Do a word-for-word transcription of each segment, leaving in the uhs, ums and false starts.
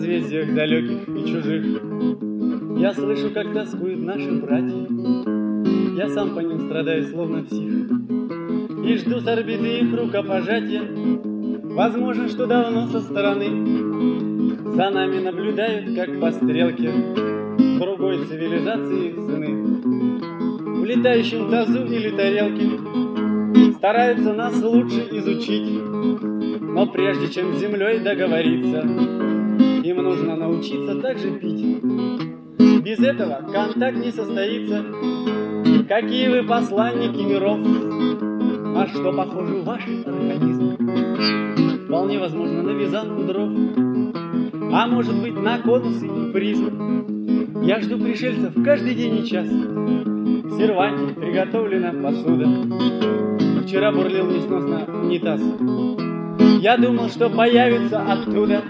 созвездиях далеких и чужих. Я слышу, как тоскуют наши братья, я сам по ним страдаю, словно псих, и жду с орбиты их рукопожатия. Возможно, что давно со стороны за нами наблюдают, как по стрелке другой цивилизации сыны. В летающем тазу или тарелке стараются нас лучше изучить, но прежде чем с землей договориться, им нужно научиться также пить. Без этого контакт не состоится. Какие вы посланники миров, а что похоже ваш организм? Вполне возможно на вязанку дров, а может быть на конусы и призмы. Я жду пришельцев каждый день и час. В серванте приготовлена посуда. Вчера бурлил несносно унитаз. Я думал, что появится оттуда.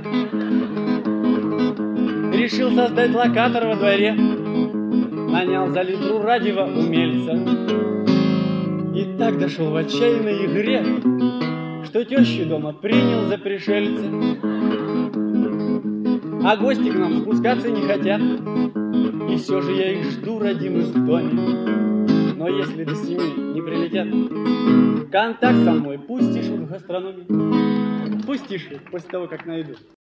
Решил создать локатор во дворе. Нанял за литру радио умельца. И так дошел в отчаянной игре, что тещу дома принял за пришельца. А гости к нам спускаться не хотят, и все же я их жду, родимых, в доме. Но если до семи не прилетят, контакт со мной пусть тишут в гастрономе. Пусть тишут после того, как найду.